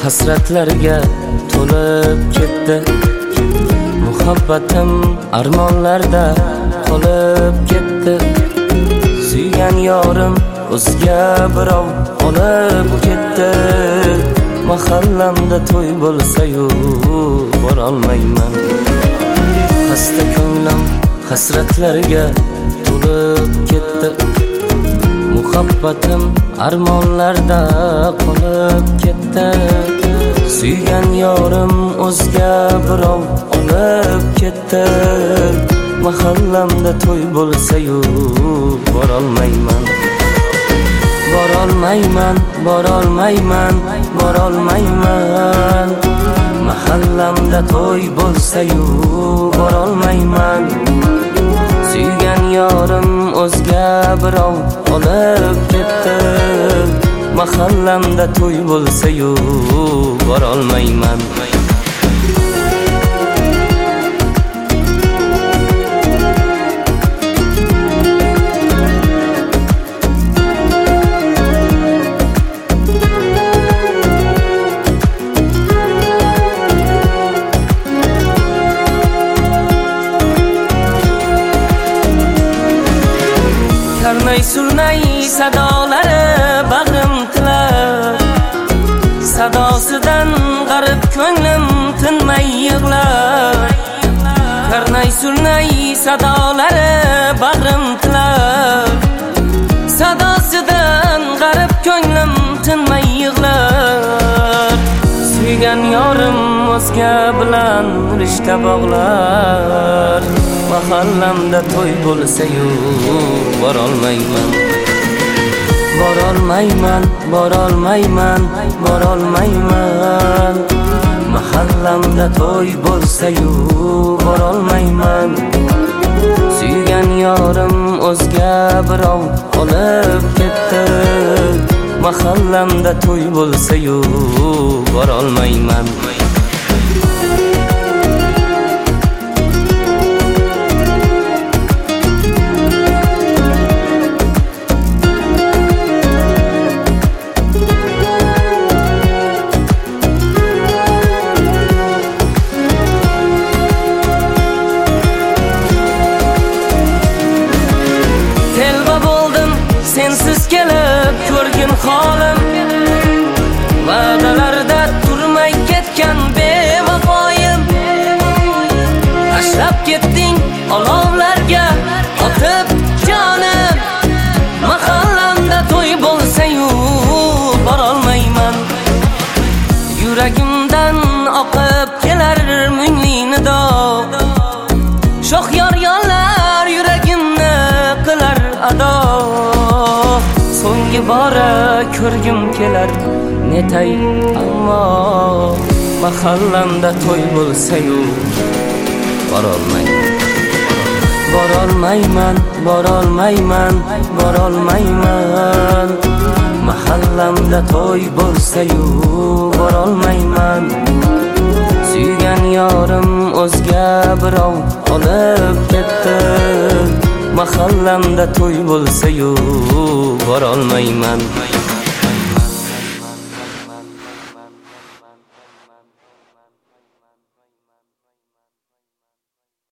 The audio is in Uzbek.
hasratlarga to'lib ketdi. Muhabbatim armonlarda qolib ketdi. Suygan yorim o'zga birov olib ketdi. Mahallamda to'y bo'lsa-yu borolmayman. Xasta ko'nglim hasratlarga to'lib ketdi. Muhabbatim armonlarda qolib ketdi. Suygan yorim o'zga birov olib ketdi. Mahallamda to'y bo'lsa-yu borolmayman. Borolmayman, borolmayman, borolmayman. Mahallamda to'y bo'lsa-yu borolmayman. Suygan yorim o'zga birov olib ketdi. Mahallamda to'y bo'lsa-yu borolmayman. Karnay surnay sadolari bag'rim tilar. Sadosidan g'arib ko'nglim tinmay yig'lar. Karnay surnay sadolari bag'rim tilar. Sadosidan g'arib ko'nglim tinmay yig'lar. Suygan yorim o'zga bilan rishta bog'lar. Mahallamda to'y bo'lsa-yu borolmayman. Borolmayman, borolmayman, borolmayman. Mahallamda to'y bo'lsa-yu borolmayman. Suygan yorim o'zga birov olib ketdi. Mahallamda to'y bo'lsa-yu borolmayman. Sensiz kelib ko'rgin holim. Va'dalarda turmay ketgan bevafoyim. Tashlab ketding olovlarga otib jonim. Mahallamda to'y bo'lsa-yu borolmayman. Yuragimdan oqib kelar mungli nido. Shoh yor-yorlar yuragimni qilar ado. So'nggi bora ko'rgim kelar netay ammo mahallamda to'y bo'lsa-yu borolmayman. Borolmayman, borolmayman, borolmayman. Mahallamda to'y bo'lsa-yu borolmayman. Suygan yorim o'zga birov olib ketdi. Mahallamda to'y bo'lsa-yu borolmayman.